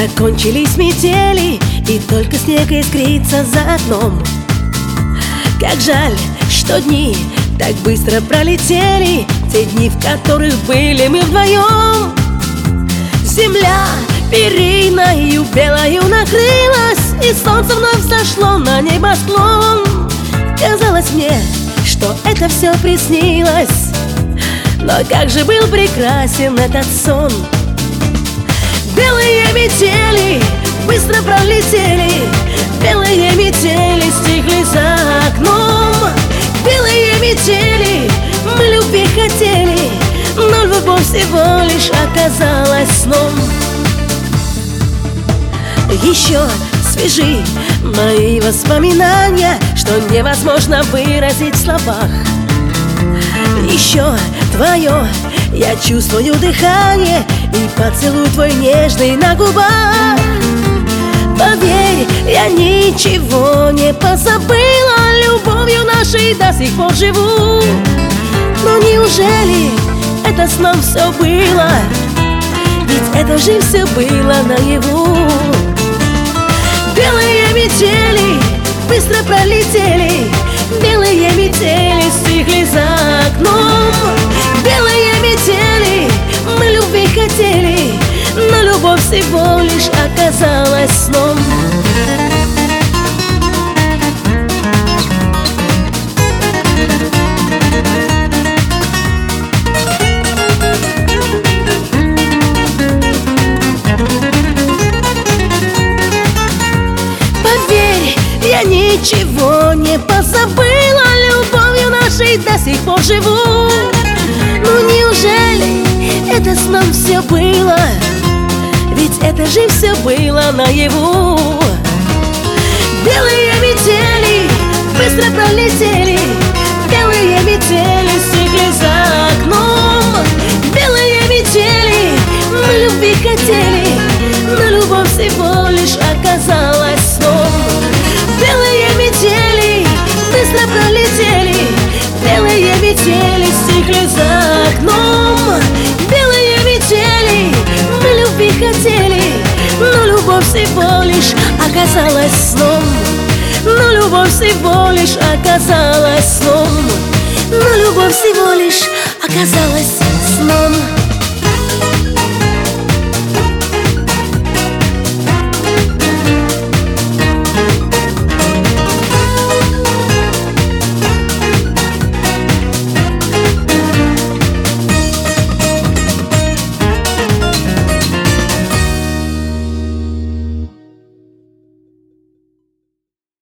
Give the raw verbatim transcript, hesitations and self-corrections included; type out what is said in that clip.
Закончились метели, и только снег искрится за окном. Как жаль, что дни так быстро пролетели, те дни, в которых были мы вдвоем. Земля периною белою накрылась, и солнце вновь зашло на небосклон. Казалось мне, что это все приснилось, но как же был прекрасен этот сон. Белые метели быстро пролетели, белые метели стихли за окном. Белые метели, мы любви хотели, но любовь всего лишь оказалась сном. Еще свежи мои воспоминания, что невозможно выразить в словах. Еще твое я чувствую дыхание и поцелуй твой нежный на губах. Поверь, я ничего не позабыла, любовью нашей до сих пор живу. Но неужели это сном все было? Ведь это же все было наяву. Белые метели быстро пролетели, белые метели стихли за окном. Белые метели, мы любви хотели, но любовь всего лишь оказалась сном. Поверь, я ничего не позабыла, любовью нашей до сих пор живу. Ну неужели это сном все было? Ведь это же все было наяву. Белые метели быстро пролетели, белые метели стихли за окном. Белые метели, мы любви хотели, но любовь всего лишь оказалась сном. Белые метели быстро пролетели, белые метели стихли за окном. Белые метели, мы любви хотели, но любовь всего лишь оказалась сном. Но любовь всего лишь оказалась сном. Но любовь всего лишь оказалась сном.